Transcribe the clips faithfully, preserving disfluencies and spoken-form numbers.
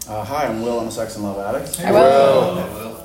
Uh, hi, I'm Will. I'm a sex and love addict. Hey, Will. Hey, Will.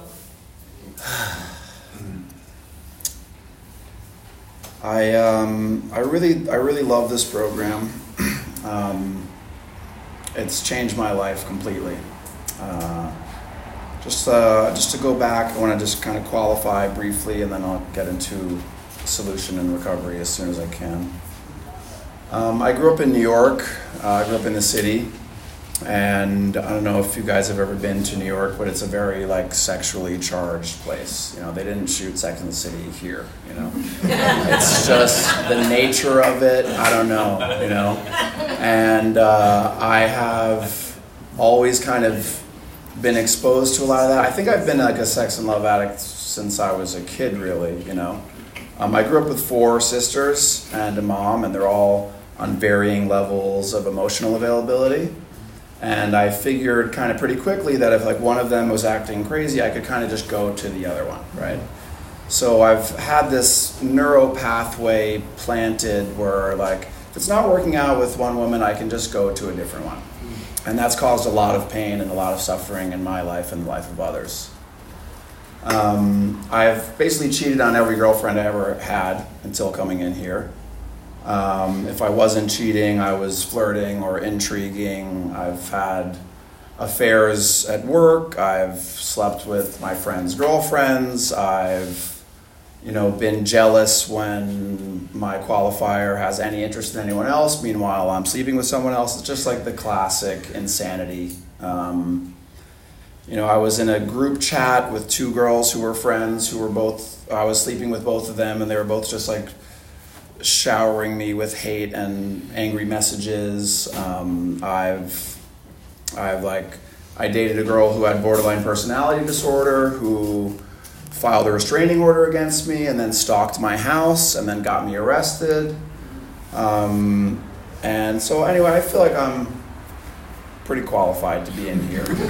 I um I really I really love this program. um, it's changed my life completely. Uh, just uh, just to go back, I want to just kind of qualify briefly, and then I'll get into solution and recovery as soon as I can. Um, I grew up in New York. Uh, I grew up in the city. And I don't know if you guys have ever been to New York, but it's a very like sexually charged place. You know, they didn't shoot Sex and the City here, you know. It's just the nature of it, I don't know, you know. And uh, I have always kind of been exposed to a lot of that. I think I've been like a sex and love addict since I was a kid, really, you know. Um, I grew up with four sisters and a mom, and they're all on varying levels of emotional availability. And I figured kind of pretty quickly that if like one of them was acting crazy, I could kind of just go to the other one, right? So I've had this neuro pathway planted where like, if it's not working out with one woman, I can just go to a different one. And that's caused a lot of pain and a lot of suffering in my life and the life of others. Um, I've basically cheated on every girlfriend I ever had until coming in here. Um, if I wasn't cheating, I was flirting or intriguing. I've had affairs at work. I've slept with my friends' girlfriends. I've, you know, been jealous when my qualifier has any interest in anyone else. Meanwhile, I'm sleeping with someone else. It's just like the classic insanity. Um, you know, I was in a group chat with two girls who were friends who were both, I was sleeping with both of them, and they were both just like showering me with hate and angry messages. Um, I've, I've like, I dated a girl who had borderline personality disorder who filed a restraining order against me and then stalked my house and then got me arrested. Um, and so anyway, I feel like I'm pretty qualified to be in here. um,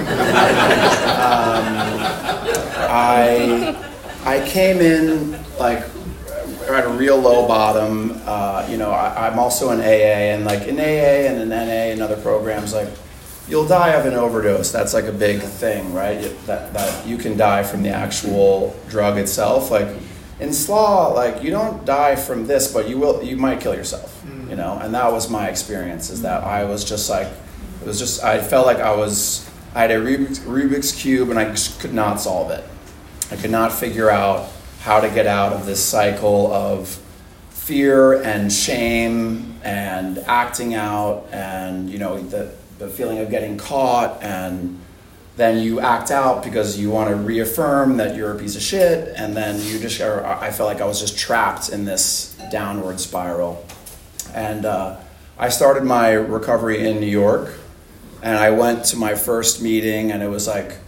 I, I came in like at a real low bottom. Uh, you know, I, I'm also in A A, and like in A A and in N A and other programs, like you'll die of an overdose. That's like a big thing, right? That that you can die from the actual drug itself. Like in S L A W, like you don't die from this, but you will. You might kill yourself. Mm. You know, and that was my experience. Is that I was just like, it was just I felt like I was I had a Rubik's, Rubik's cube and I just could not solve it. I could not figure out how to get out of this cycle of fear and shame and acting out and, you know, the, the feeling of getting caught, and then you act out because you want to reaffirm that you're a piece of shit, and then you just, or I felt like I was just trapped in this downward spiral. And uh, I started my recovery in New York, and I went to my first meeting, and it was like,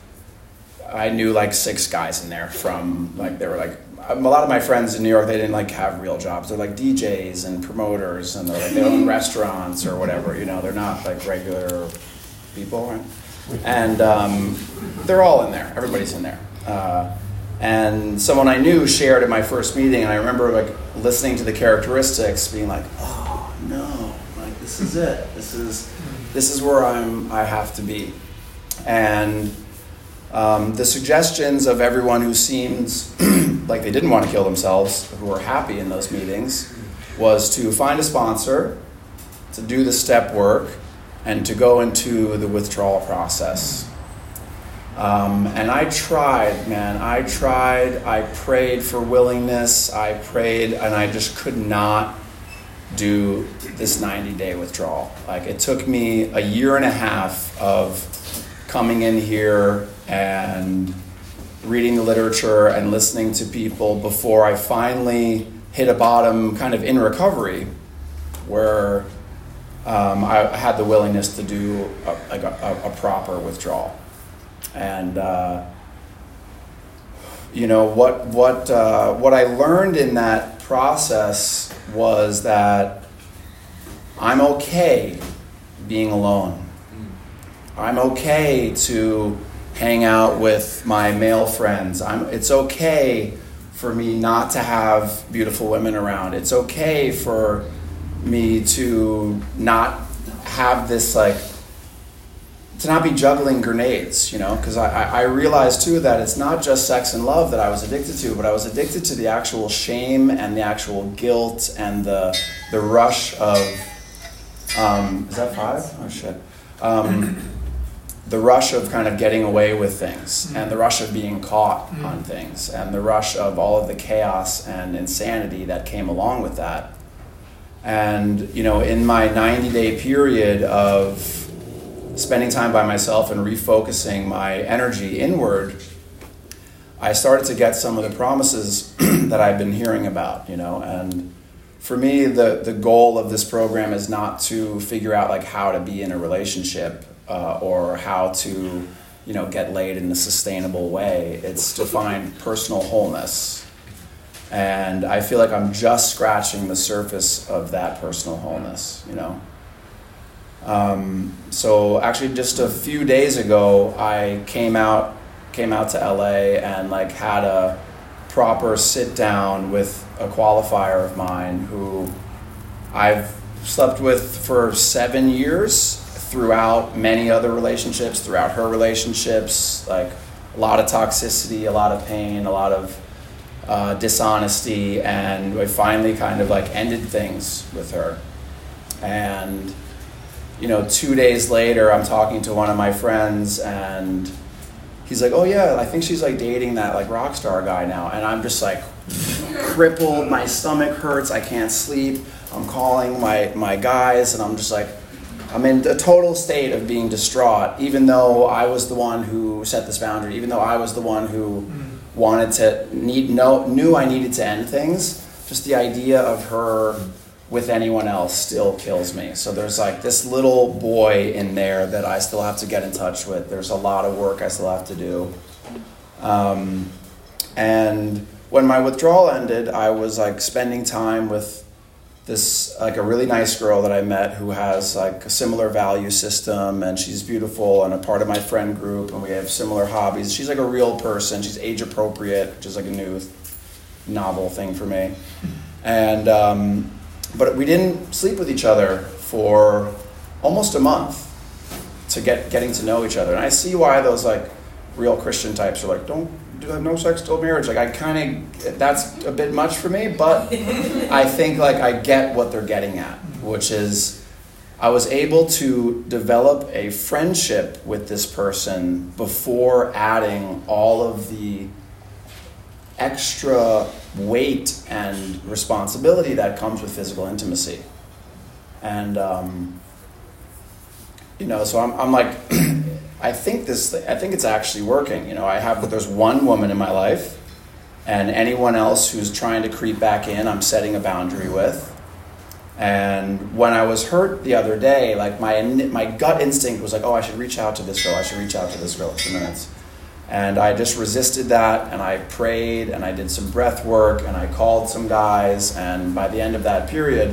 I knew like six guys in there from like, they were like, a lot of my friends in New York, they didn't like have real jobs. They're like D Js and promoters, and they're like, they own restaurants or whatever, you know, they're not like regular people, right? And um, they're all in there, everybody's in there. Uh, and someone I knew shared at my first meeting, and I remember like listening to the characteristics being like, oh no, like this is it. This is, this is where I'm, I have to be. And Um, the suggestions of everyone who seems like they didn't want to kill themselves, who were happy in those meetings, was to find a sponsor, to do the step work, and to go into the withdrawal process. Um, and I tried, man, I tried, I prayed for willingness, I prayed, and I just could not do this ninety-day withdrawal. Like it took me a year and a half of coming in here and reading the literature and listening to people before I finally hit a bottom kind of in recovery where um, I had the willingness to do a, like a, a proper withdrawal. And uh, you know what what uh, what I learned in that process was that I'm okay being alone. I'm okay to hang out with my male friends. I'm, it's okay for me not to have beautiful women around. It's okay for me to not have this like to not be juggling grenades, you know, because I, I realized too that it's not just sex and love that I was addicted to, but I was addicted to the actual shame and the actual guilt and the the rush of, um, is that five? Oh shit. Um, the rush of kind of getting away with things and the rush of being caught on things and the rush of all of the chaos and insanity that came along with that. And, you know, in my ninety day period of spending time by myself and refocusing my energy inward, I started to get some of the promises that I've been hearing about, you know, and for me, the, the goal of this program is not to figure out like how to be in a relationship uh, or how to, you know, get laid in a sustainable way. It's to find personal wholeness. And I feel like I'm just scratching the surface of that personal wholeness, you know. Um, so actually just a few days ago, I came out, came out to L A and like had a proper sit down with a qualifier of mine who I've slept with for seven years throughout many other relationships, throughout her relationships, like a lot of toxicity, a lot of pain, a lot of uh, dishonesty, and I finally kind of like ended things with her. And you know, two days later, I'm talking to one of my friends, and he's like, "Oh yeah, I think she's like dating that like rock star guy now." And I'm just like crippled. My stomach hurts. I can't sleep. I'm calling my my guys, and I'm just like, I'm in a total state of being distraught. Even though I was the one who set this boundary, even though I was the one who mm. wanted to need know knew I needed to end things. Just the idea of her with anyone else still kills me. So there's like this little boy in there that I still have to get in touch with. There's a lot of work I still have to do. Um, and when my withdrawal ended, I was like spending time with this, like a really nice girl that I met who has like a similar value system, and she's beautiful and a part of my friend group, and we have similar hobbies. She's like a real person. She's age appropriate, which is like a new novel thing for me. And, um, But we didn't sleep with each other for almost a month to get getting to know each other. And I see why those like real Christian types are like, don't do have no sex till marriage. Like I kind of, that's a bit much for me, but I think like I get what they're getting at, which is I was able to develop a friendship with this person before adding all of the extra weight and responsibility that comes with physical intimacy. And um, you know, so I'm I'm like I think this I think it's actually working. You know, I have there's one woman in my life, and anyone else who's trying to creep back in, I'm setting a boundary with. And when I was hurt the other day, like my my gut instinct was like, oh, I should reach out to this girl. I should reach out to this girl in two minutes. And I just resisted that, and I prayed, and I did some breath work, and I called some guys, and by the end of that period,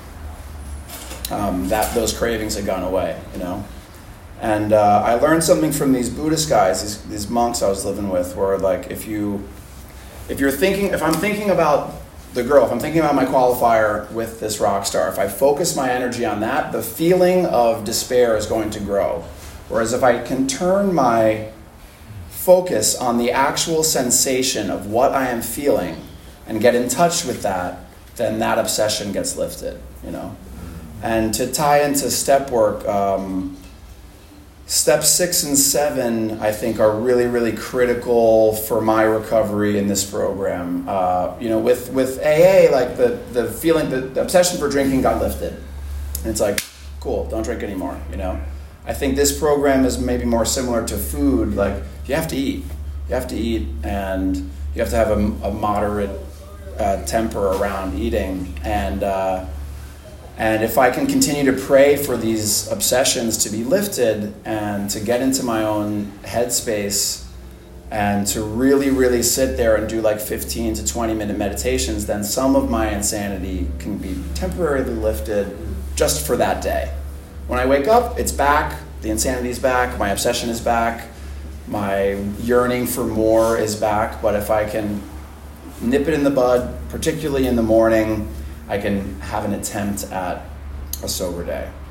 um, that those cravings had gone away, you know. And uh, I learned something from these Buddhist guys, these, these monks I was living with, where like if you, if you're thinking, if I'm thinking about the girl, if I'm thinking about my qualifier with this rock star, if I focus my energy on that, the feeling of despair is going to grow. Whereas if I can turn my focus on the actual sensation of what I am feeling and get in touch with that, then that obsession gets lifted, you know. And to tie into step work, um, step six and seven, I think, are really, really critical for my recovery in this program. Uh, you know, with, with A A, like the, the feeling, the, the obsession for drinking got lifted. And it's like, cool, don't drink anymore, you know. I think this program is maybe more similar to food. Like, you have to eat. You have to eat, and you have to have a, a moderate uh, temper around eating. And uh, and if I can continue to pray for these obsessions to be lifted and to get into my own headspace and to really, really sit there and do like fifteen to twenty minute meditations, then some of my insanity can be temporarily lifted just for that day. When I wake up, it's back, the insanity is back, my obsession is back, my yearning for more is back. But if I can nip it in the bud, particularly in the morning, I can have an attempt at a sober day.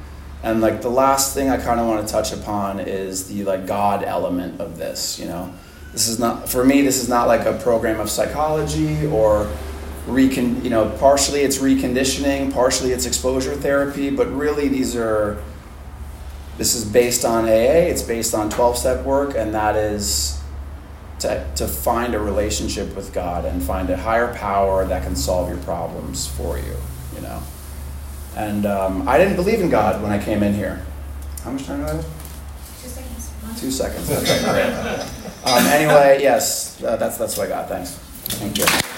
And like the last thing I kind of want to touch upon is the like God element of this, you know. This is not, for me, this is not like a program of psychology or recon, you know, partially it's reconditioning, partially it's exposure therapy, but really these are, this is based on A A, it's based on twelve-step work, and that is to, to find a relationship with God and find a higher power that can solve your problems for you, you know. And um, I didn't believe in God when I came in here. How much time do I have? Two seconds. Two seconds. Okay, great. Um, anyway, yes, uh, that's that's what I got. Thanks. Thank you.